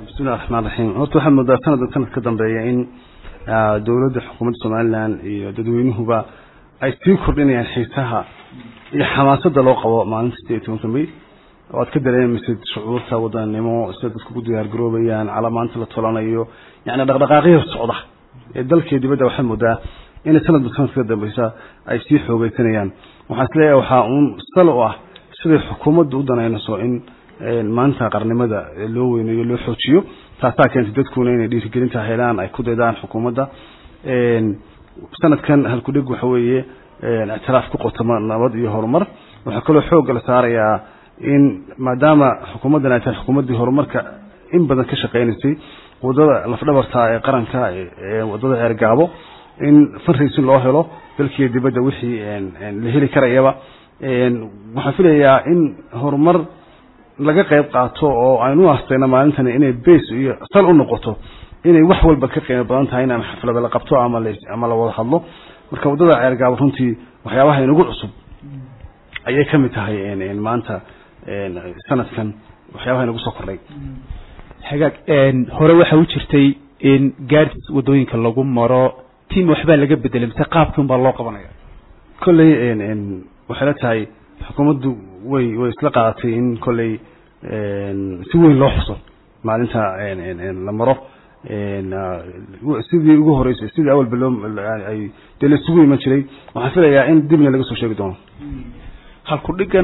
بسم الله الرحمن الرحيم horta waxaan moodaa sanad ka dambeeya in dawladda xukuumadda Soomaaliland iyo dadweynuhuba ay sii kordhinayaan xiisaha iyo xamaasadda loo qabo maalinta 18 May oo ka dareemaysid shucuurta wadanimo sida dadku u diyaar garoobayaan calaamaanta la tolanayo yani dhaqdhaqaaqyo socda ee dalka dibadda waxaan moodaa in sanad ka dambeeysa ay sii xoogaysanayaan waxaan isleeyahay waxa uu sal u ah sida xukuumaddu u danaynayso in maanta qarnimada loo weynayo loo xoojiyo taasa keentay dadkuna inay dhiirigelinta helaan ay ku deedaan xukuumadda sanadkan halku dhig waxa weeye اعتراف ku qotoma nabad iyo horumar waxa kale xoog la saarayaa in maadaama xukuumaddan ay tahay xukuumaddii horumarka in badan ka shaqeynaysay wadada lafdhabarta ee qaranka ee wadada Ceergaabo in farriisin loo helo dalkii dibadda wixii la heli karayaba waxa filayaa in horumar laga qayb qaato oo aynu aastayna maalintan inay base iyo sal u noqoto inay wax walba ka qiimo badan tahay in xaflada la qabto ama la wada hadlo marka wadada Ceergaabo runtii waxyaabaha inagu cusub ayay ka mid tahay maanta sanadkan waxyaabaha inagu soo kordhay hagaag hore waxa u jirtay in gaadis wadooyinka lagu maro tiim waxba laga bedelay mise qaabkan baa loo qabanaya kulay waxa la tahay xukuumaddu way isla qaadatay in kulay si weyn loo xuso maalinta la maro sidii ugu horeysay sidii awal bilo ay dal isugu iman jiray waxaan filayaa in dibna laga soo sheegi doono halku dhigan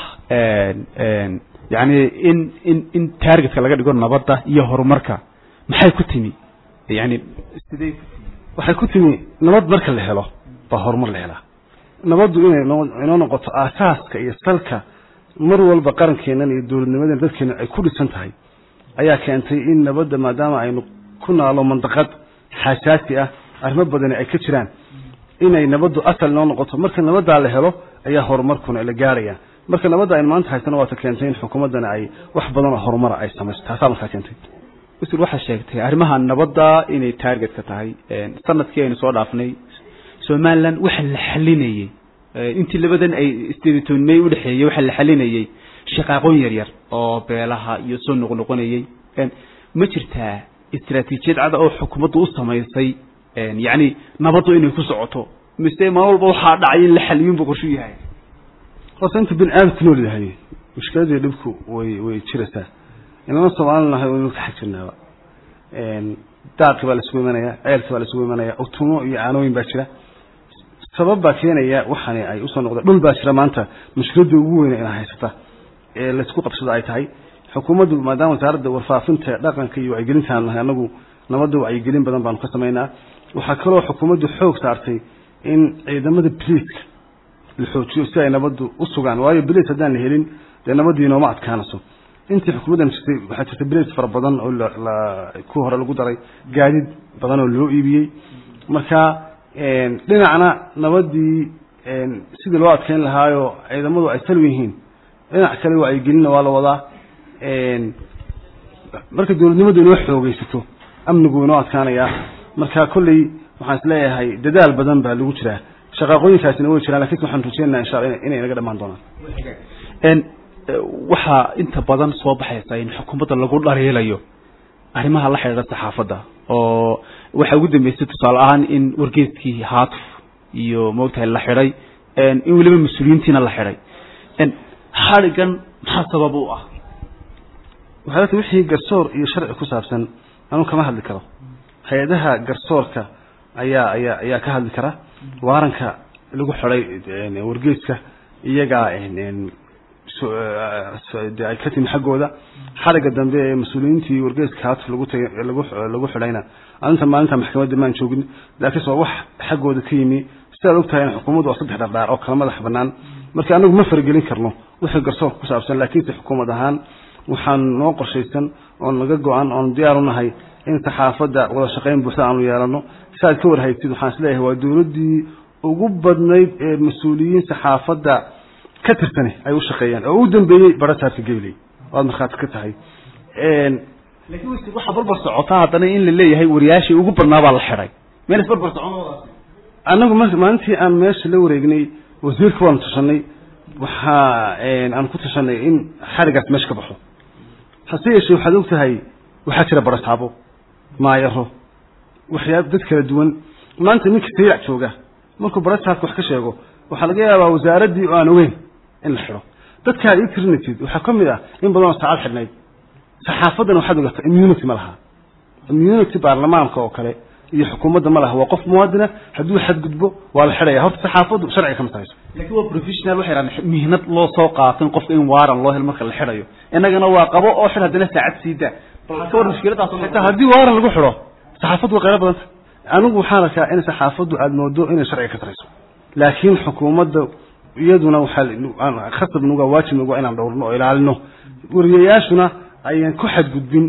yani in targetka laga dhigo nabadda iyo horumarka maxay ku timi yani sidee waxay ku timi nabad marka la helo ba horumar la helaa nabaddu inay noqoto aasaaska iyo salka mar walba qarankeena iyo dawladnimadeena dadkeena ay ku dhisan tahay ayaa keentay in nabadda maadaama aynu ku naalo mandaqad xasaasi ah arrimo badan ay ka jiraan inay nabaddu asal noqoto marka nabadda la helo ayaa horumarkuna la gaaraya marka nabadda ay maanta haysana waa ta keentay in xukuumaddan ay wax badan oo horumar ay samayso taasoo markaa keentay wasiir waxa sheegtay arrimaha nabadda inay target ka tahay sanadkii aynu soo dhaafnay Soomaaliland waxa la xalinayay intii labadan ay isteeditoonmay u dhaxeeyay waxa la xalinayay shaqaaqoon yar yar oo beelaha iyo soo noqonayay ma jirtaa istiraatiijiyad cad oo xukuumaddu u sameysay yani nabaddu inay ku socoto mise ma walba waxa dhacay in la xaliyo boqoshu yahay qofka bin aad ku nool yahay mushkiladii dhibku way jirtaa inana Soomaaliland inuu ka xajinaaba daaqi baa la isku imanaya ceelka baa la isku imanaya utumo iyo aanooyin baa jira sabab baa keenaya waxaan ay u soo noqday dhul baa jira maanta mushkiladda ugu weyn ee haysata ee la isku qabsado ay tahay xukuumaddu maadaama wasaaradda warfaafinta dhaqanka iyo wacyigelinta anagu nabadda wacyigelin badan baan ka sameynaa waxa kale oo xukuumaddu xoog saartay in ciidamada police la xoojiyo si ay nabaddu u sugaan waayo police hadaan la helin de nabaddiina ma adkaanayso intii xukuumaddan jirtay waxa jirtay police fara badan oo ku hore lagu daray gaadid badan oo loo iibiyay marka dhinacna nabaddii sidii loo adkeyn lahaayo ciidamadu ay salwi yihiin dhinac kale wacyigelin waa la wadaa marka dawladnimadu inoo xoogaysato amnigu inoo adkaanaya marka kulli waxaan isleeyahay dadaal badan baa lagu jiraa shaqooyinkaasina way jiraan laakiin waxaan rajeynayaa insha Allah inay naga dhamaan doonaan waxa inta badan soo baxaysa in xukuumadda lagu dhareelayo arrimaha la xiriira saxaafadda oo waxa ugu dambeysay tusaale ahaan in wargeeskii Haatuf iyo moogtahay la xiray in waliba mas'uuliyiintiina la xiray xarigan maxaa sabab u ah waxa wixii garsoor iyo sharci ku saabsan anu kama hadli karo hay'adaha garsoorka ayaa ka hadli kara waaranka lagu xiray wargeeska iyaga ay ka timi xaggooda xariga dambe ee mas'uuliyiintii wargeeska Haatuf lagu xirayna anta maalinta maxkamadda maan joogin laakiin soo wax xaggooda ka yimi sidaad ogtahay xukuumaddu waa saddex dhaqdhaqaaq oo kala madax banaan marka anagu ma fargelin karno wixii garsoorka ku saabsan laakiin xukuumad ahaan waxaan noo qorshaysan oo naga go'an oo diyaar u nahay in saxaafadda wada shaqeyn buuxda aanu yeelano sidaad ka warhaysid waxaan isleeyahay waa dawladdii ugu badnayd ee mas'uuliyiin saxaafadda ka tirsan ay u shaqeeyaan oo u dambeeyay barataarka Gayley waad marxaad ka tahay laakiin waxa barbar socota hadana in la leeyahay wariyaashii ugu badnaa baa la xiray meel barbar soconooda anagu maalintii aan meesha la wareegnay wasiirka waan tushanay waxa aan ku tushanay in xarigaas meesha ka baxo hase yeeshee waxaad ogtahay waxaa jira barasaabo maayaro waxyaab dad kala duwan maanta ninka saylac jooga markuu barasaabka wax ka sheego waxaa laga yaabaa wasaaradii oo aan ogeyn in la xiro dadka ay tirnatid waxa kamid ah in badan saacad xidhnayd saxaafadan waxa laga immunity ma laha immunity baarlamaanka oo kale iyo xukuumadda ma laha waa qof muwaadina hadduu xad gudbo waa la xidhaya horta saxaafadu sharci kama tahay laakiin waa professional waxay raadin mihnad loo soo qaatin qofka in waaran loo hel marka la xidhayo inagana waa qabo oo xid hadana saacad siida balka mushkiladaas xitaa haddii waaran lagu xidho saxaafadu waa qayb badan anigu waxaan arkaa in saxaafadu aad moodo inay sharci ka tarayso laakiin xukuumadda iyaduna waxaa khasab nuga waajib nuga inaan dhowrno oo ilaalino wariyayaashuna ayaan ku xadgudbin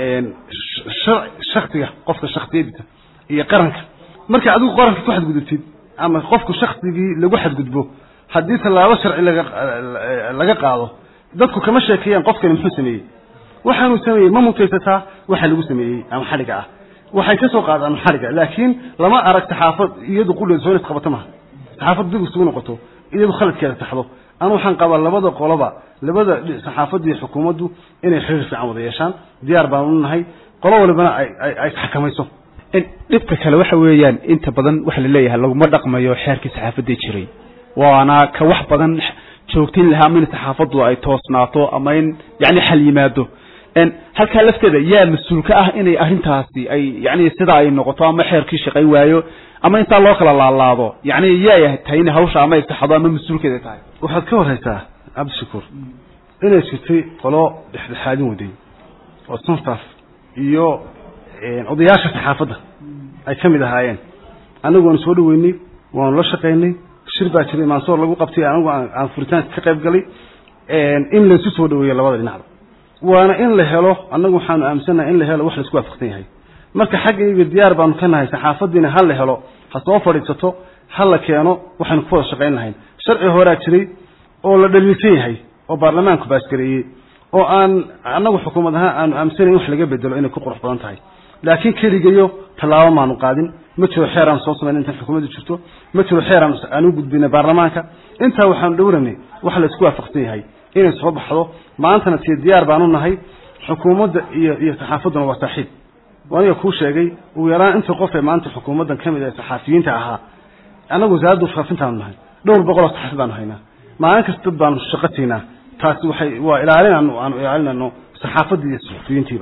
shakhsiga qofka shakhsiyadiisa iyo qaranka marka adigu qaranka ku xadgudubtid ama qofku shakhsigii lagu xadgudbo haddii tallaabo sharci laga qaado dadku kama sheekeeyaan qofkani muxuu sameeyey waxaanu sameeyey ma mutaysataa waxa lagu sameeyey ama xadhiga ah waxay ka soo qaadaan xadhiga laakiin lama arag saxaafad iyadu qulleed soo isqabato maaha saxaafad dib isugu noqoto iyadu khaladkeeda taxdo أنا وحن قبل لبضة قلبة لبضة صحافة دي حكومته إن يحرر في عمود يشان ديار بانون هاي قلوا لبنا أي تحكم يسوع dhibka kale waxa weeyaan inta badan wax la leeyahay lagu ma dhaqmayo xeerkii saxaafadda jiray waana ka wax badan joogtiin lahaa min saxaafaddu ay toosnaato ama in yani xal yimaado halka lafteeda yaa mas'uulka ah inay arintaasi ay yani sida ay noqoto ama xeerkii shaqay waayo ama inta loo kala laalaado yani yaa tahay in hawsha ama saxaafadda ama mas'uulkeeda tahay waxaad ka warhaysaa Abdi Shakur inay jirtay qolo dhexdhexaadin waday oo sanfaf iyo odayaasha saxaafadda ay kamid ahaayeen anagu aan soo dhaweynay waan la shaqeynay shir baa jiray Mansoor lagu qabtay anagu aan furitaan ka qayb galay in la isu soo dhaweeyo labada dhinac waana in la helo anagu waxaan aaminsanahay in la helo wax la isku waafaqsan yahay marka xaggayga diyaar baan ka nahay saxaafadina hal la helo ha soo fadhiisato hal la keeno waxaan ku wada shaqeyn lahayn sharci hore jiray oo la dhaliilsan yahay oo baarlamaanku baaskareeyay oo aan anagu xukuumadaha aan aaminsanahay wax laga bedelo inay ku qurux badan tahay laakiin kaligayo talaabo maanu qaadin ma jiro xeeran soo sameeyay inta xukuumaddu jirto ma jiro xeeran aanu gudbinay baarlamaanka inta waxaan dhowranay wax la isku waafaqsan yahay inay soo baxdo maantana tii diyaar baanu nahay xukuumadda iyo saxaafaduna waa saaxiib waana ku sheegay uu yaraan inta qof ee maanta xukuumaddan kamid ah saxaafiyiinta ahaa anagu zaadu faafintaan nahay dhowr boqol oo saxaafad baan haynaa maalin kasta baan shaqaynaa taasi waxay waa ilaalinayno saxaafadda iyo saxafiyiintiiba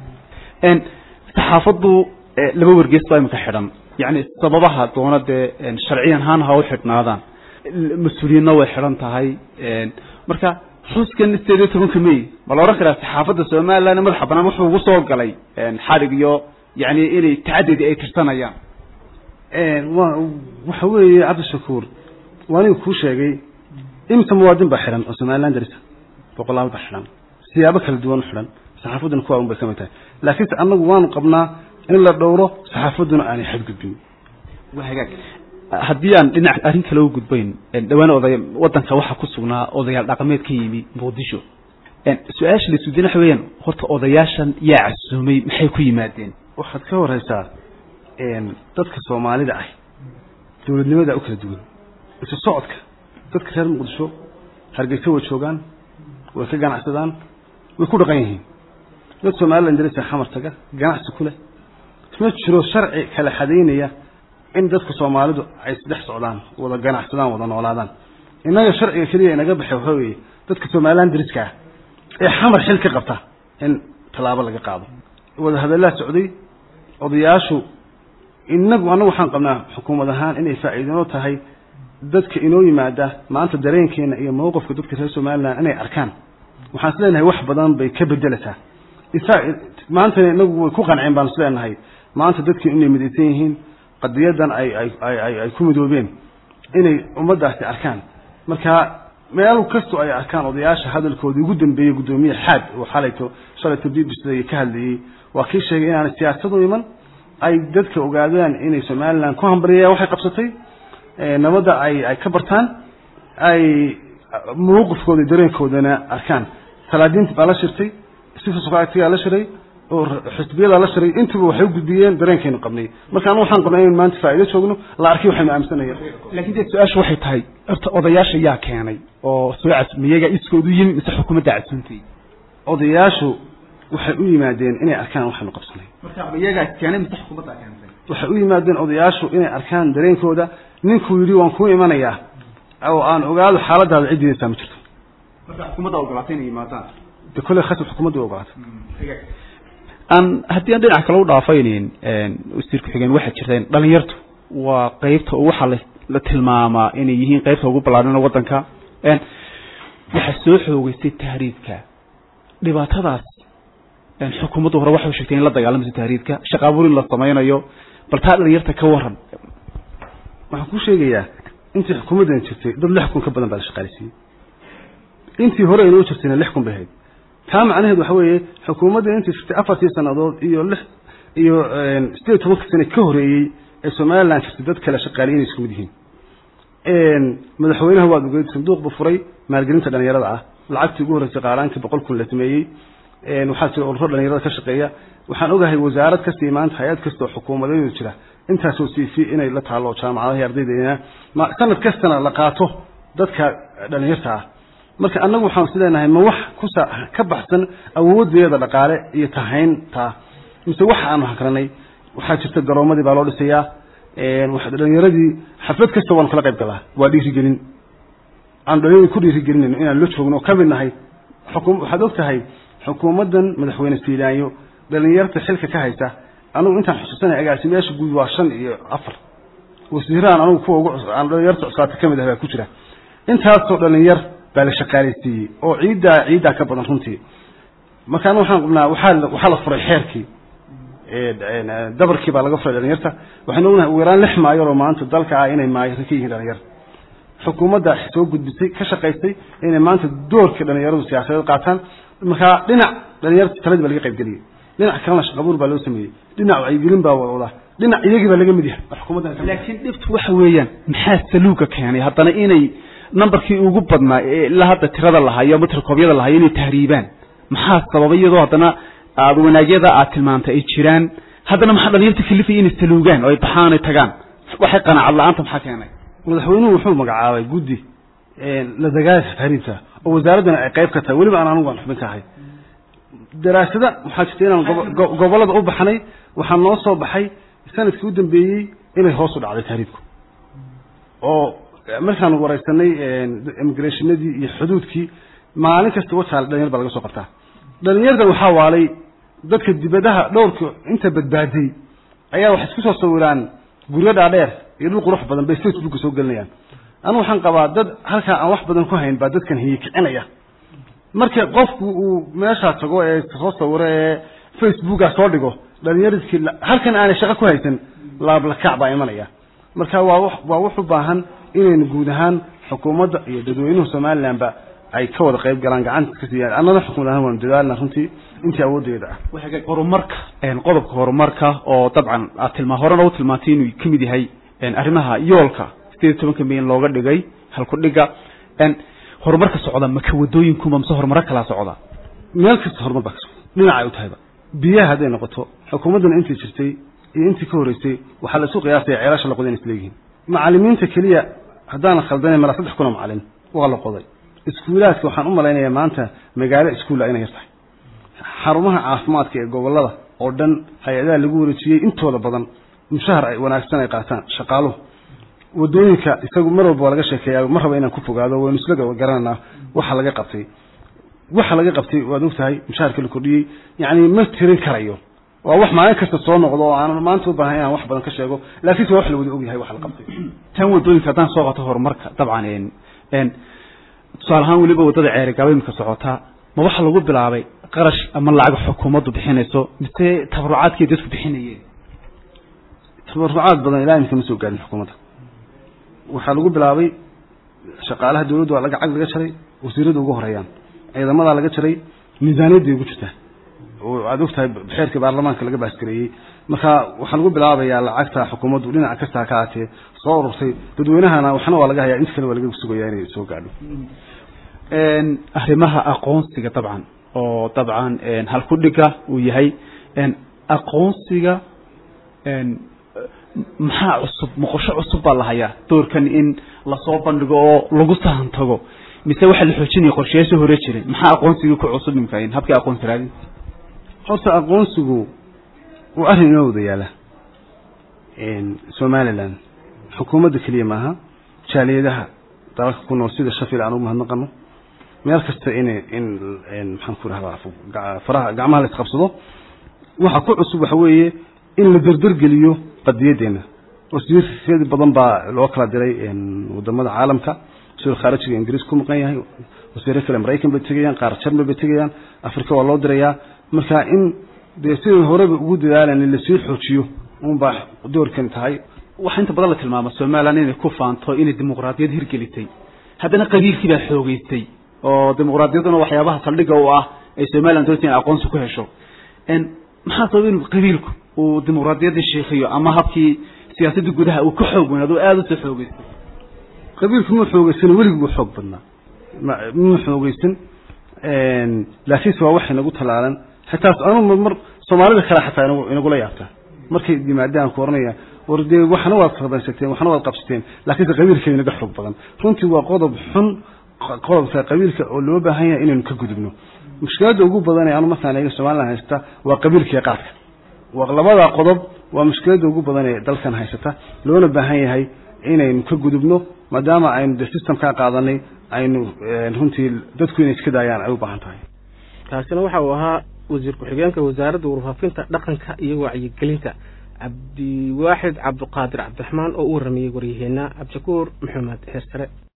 saxaafaddu laba wargeys baa imka xidhan yani sababaha doonada sharciyan ahaan ha u xidhnaadaan mas-uuliyiinna way xidhan tahay marka xuskan 18 May ma la oran karaa saxaafadda Soomaaliland madaxa banaan wuxuu ugu soo galay xarig iyo yani inay tacadid ay tirsanayaan waxa weeye Abdi Shakur waani ku sheegay inta muwaadin ba xidhan oo Soomaaliland darisa boqolaal ba xidhan siyaabo kala duwan xidhan saxaafaduna kuwa unba kamid tahay laakiin anagu waanu qabnaa in la dhowro saxaafaduna aan xad gudbin waxaga haddii aan dhinac arrin kale u gudbayn dhawaan oday wadanka waxa ku sugnaa odayaal dhaqameed ka yimi Muqdisho su'aasha la suudina xawayaan horta odayaashan yaa casuumay maxay ku yimaadeen waxaad ka waraysaa dadka Soomaalida ah dawladnimada u kala duwan isu socodka dadka reer Muqdisho hargeysa way joogaan way ka ganacsadaan way ku dhaqan yihiin dad Soomaaliland darisa xamar taga ganacsi kule isma jiro sharci kala xadeynaya in dadka Soomaalidu ay saddex socdaan wada ganacsadaan wada noolaadaan inaga sharciga kaliya inaga baxay waxa weeye dadka Soomaaliland dariska ee xamar xil ka qabta in talaabo laga qaado wada hadalada socday odayaashu inagu anagu waxaan qabnaa xukuumad ahaan inay faa'iido tahay dadka inoo yimaada maanta dareenkeena iyo mowqifka dadka reer Soomaaliland inay arkaan waxaan isleeyahay wax badan bay ka bedelataa maanta inagu way ku qanceen baan isleeyahay maanta dadka inay midaysan yihiin qadiyadan ay ku midoobeen inay ummadaasi arkaan marka meel kasto ay arkaan odayaasha hadalkooda ugu dambeeyay gudoomiye xaad oo xalayto shalayto BBC ka hadlayay waa kii sheegay in aan siyaasadu iman ay dadka ogaadaan inay Soomaaliland ku hambariyaan waxay qabsatay nabada ay ka bartaan ay mowqifkooda dareenkoodana arkaan salaadiinta baa la shirtay sifa suuqaatiga la shiray oo xisbiyada la shiray intuba waxay u gudbiyeen dareenkeena qabnay marka anu waxaan qabnaa in maanta faa'iido joogno la arkay waxaynu aaminsanayeen laakiin su'aashu waxay tahay odayaasha yaa keenay oo soo casmiyaga iskoodu yimid mise xukuumadda casuuntay odayaashu waxay u yimaadeen inay arkaan waxaanu qabsanay marka iyaga keenay mid xukuumadda keentay waxay u yimaadeen odayaashu inay arkaan dareenkooda ninkuu yidhi waan ku imanayaa oo aan ogaado xaaladaada ciddiisa ma jirto marka xukuumadda ogolaatay inay yimaadaan de kale khasab xukuumadda ogolaatay haddii aan dhinaca kale u dhaafaynin wasiirku xigeen waxaa jirteen dhalinyartu waa qaybta waxa la tilmaamaa inay yihiin qaybta ugu ballaaran waddanka waxaa soo xoogeystay tahriibka dhibaatadaas xukuumaddu hore waxay sheegtay in la dagaalameyso tahriibka shaqo abuurin la samaynayo bal taa dhalinyarta ka waran waxaan ku sheegayaa intii xukuumaddan jirtay dad 6,000 ka badan baa la shaqaaleysiiyey intii hore inoo jirtayna 6,000 bay ahayd taa macnaheedu waxa weeye xukuumadda intii jirtay 4 sanadood iyo 18 sano ka horeeyay ee Soomaaliland jirtay dad kala shaqaaleeyay isku mid yihiin madaxweynaha waa ugeed sanduuq bufuray maalgelinta dhalinyarada ah lacagtii ugu horeysay qaaraanka 100,000 la sameeyay waxaa jira ururo dhalinyarada ka shaqeeya waxaan ogahay wasaarad kasta imaanta hay'ad kasta oo xukuumadeedu jira intaas oo siifi inay la taalo jaamacadaha ardaydeena ma sanad kastana la qaato dadka dhalinyarta ah marka annagu waxaan sideenahay ma wax ka baxsan awoodeeda dhaqaale iyo tahaynta mise waxa aan hakranay waxaa jirta garoomadii baa loo dhisayaa waxa dhalinyaradii xaflad kasta waan kala qayb galaa waa dhiirigelin aan dhalinyarada ku dhiirigelin inaan la joogno ka mid nahay waxaad ogtahay xukuumaddan madaxweyne Siilaayo dhalinyarta xilka ka haysta anigu intaan xusuusanay agaasimayaasha guud waa 5 iyo 4 wasiiraan anigu kuwa ugu aan dhalinyarta cusubta ka mid ah ku jira intaas oo dhalinyar baa la shaqaaleysiiyey oo ciida ka badan runtii markaan waxaan qubnaa waxa la furay xeerkii dabarkii baa laga furay dhalinyarta waxaan ognahay ugu yaraan 6 maayo oo maanta dalka ah inay maayo ka yihiin dhalinyar xukuumadda soo gudbisay ka shaqaysay inay maanta doorka dhalinyaradu siyaasadeed qaataan marka dhinac dhalinyarta talada laga qayb galiyay dhinac kalena shaqo abuur baa loo sameeyay dhinac wacyigelin baa wada dhinac iyagii baa laga mid yahay xukuumadda laakiin dhibtu waxa weeyaan maxaa saluuga keenay haddana inay numberkii ugu badnaa ee la hadda tirada lahayo matrikoobyada lahayo inay tahriibaan maxaa sababay iyadoo haddana aad wanaagyada aad tilmaantay ay jiraan haddana maxaa dhalinyarta kalifay inay saluugaan oo ay baxaan ay tagaan waxay qanaacad la'aanta maxaa keenay madaxweynuhu wuxuu magacaabay guddi la dagaalka tahriibta oo wasaaradana ay qayb ka tahay waliba aan anigu xubin ka ahay daraasada waxaa jirtay inaan gobolada u baxnay waxaa noo soo baxay sanadkii u dambeeyay inay hoos u dhacday tahriibku oo markaan wareysanay immigrationadii iyo xuduudkii maalin kasta wataal dhalinyar baa laga soo qabtaa dhalinyarda waxaa waalay dadka dibadaha dhowrka inta badbaaday ayaa wax isku soo sawiraan guryo dhaadheer iyo dhul qurux badan bay Facebook soo gelinayaan anu waxaan qabaa dad halka aan wax badan ku hayn baa dadkan hiikicinaya marka qofku uu meesha tago ee soo sawiro ee Facebook soo dhigo dhalinyarada halkan aan shaqo ku haysan laab la kacba imanaya marka waa wax u baahan inaynu guud ahaan xukuumadda iyo dadweynaha Soomaaliland ba ay ka wada qayb galaan gacanta ka siiyaan annada xukuumadda waan dadaalna runtii intii awoodeeda ah waxa horumarka qodobka horumarka oo dabcan horena u tilmaantay inuu ka mid yahay arrimaha yoolka 18 milyan looga dhigay halku dhiga horumarka socda ma ka wadooyinku ma horumar kala socda meel kasta horumar baa dhinaca u tahayba biyaha haday noqoto xukuumaddan intii jirtay iyo intii ka horeysay waxa la soo qiyaasay ceelasha la qodayn isleeyihiin macallimiinta kaliya hadaan khaldanay mara 3 kun oo macallin waa la qoday iskuulaadka waxaan u maleynayaa maanta magaalo iskuul inay yartahay xarumaha caafimaadka ee gobolada oo dhan hay'adaha lagu wareejiyay intooda badan mushahar ay wanaagsan ay qaataan shaqaaluhu wadooyinka isagu mar walba laga sheekeeyaa mar raba inaan ku fogaado waan isla garanaa waxa laga qabtay waad ogtahay mushaharka la kordhiyay yani ma tirin karayo waa wax maalin kasta soo noqdo oo aan maanta u baahan inaan wax badan ka sheego laakiin wax la wada og yahay wax la qabtay tan wadooyinka hadaan soo qato horumarka dabcan tusaalahaan weliba wadada ceerigaabimka socota ma waxa lagu bilaabay qarash ama lacag xukuumaddu bixinayso mise tabarucaadkii dadku bixinayeen tabarucaad badan ilaa inta ma soo gaarin xukuumadda waxaa lagu bilaabay shaqaalaha dawladda waa lacag laga jaray wasiirada ugu horeeyaan ciidamada laga jaray miisaaniyadda ugu jirta oo aad ogtahay xeerka baarlamaanka laga baaskareeyay marka waxaa lagu bilaabayaa lacagta xukuumaddu dhinaca kasta ka aatee soo ururtay dadweynahana waxna waa laga hayaa inta kale waa laga sugayaa inay soo gaadho arrimaha aqoonsiga dabcan oo dabcan halku dhiga uu yahay aqoonsiga maxaa cusub muqasho cusub baa la hayaa doorkan in la soo bandhigo oo lagu sahan tago mise waxa la xoojinaya qorshayaasha hore jiray maxaa aqoonsiga ku cusub imkaan habka aqoonsi raadin horta aqoonsigu waa arrin inoo wada yaala Somaliland xukuumadda kaliya maaha jaaliyadaha dalka ku nool sida Sheffield aan u mahadnaqano meel kasta in maxaan ku rahaa faraha gacmaha la isqabsado waxa ku cusub waxa weeye in la dardar geliyo qadiyadeena wasiirada badan baa loo kala diray wadamada caalamka soo khaarijiga Ingiriis ku maqan yahay wasiirada kale Mareykan bay tagayaan qaar Jarmal bay tagayaan Afrika waa loo dirayaa marka in sidii horeba ugu dadaalaan in la sii xoojiyo baa doorkan tahay waxa inta badan la tilmaamay Soomaaliland inay ku faanto inay dimuqraadiyad hirgelitay haddana qabiilkii baa xoogeystay oo dimuqraadiyaduna waxyaabaha saldhiga u ah ay Soomaaliland doonayaan aqoonsi ku hesho maxaa sabab in qabiilku uu dimuqraadiyadda sheekhiyo ama habkii siyaasadda gudaha uu ku xoog weyn adoo aad u xoogeystay qabiilku ma xoogeysan weligu xoog badnaa ma xoogeysan laakiin waa wax inagu talaalan xitaa aanu mar Soomaalida kala xataa inagu la yaabta markay dimaadaan ku oranaya wardee waxna waad qabansateen waxna waad qabsateen laakiin qabiilkeena inaga xoog badan runtii waa qodob xun qodobka qabiilka oo loo baahan yahay inaynu ka gudubno mushkiladda ugu badan ee aanu markaan eega Soomaaliland haysta waa qabiilka qaadka waa labada qodob waa mushkiladda ugu badan ee dalkan haysata loona baahan yahay inaynu ka gudubno maadaama aynu systemka qaadanay aynu runtii dadku inay iska daayaan ay u baahan tahay taasina waxa uu ahaa wasiir ku-xigeenka wasaaradda warfaafinta dhaqanka iyo wacyigelinta Cabdiwaaxid Cabdiqaadir Cabdiraxmaan oo u warramiyay waryaheena Cabdishakuur Maxamed Heersare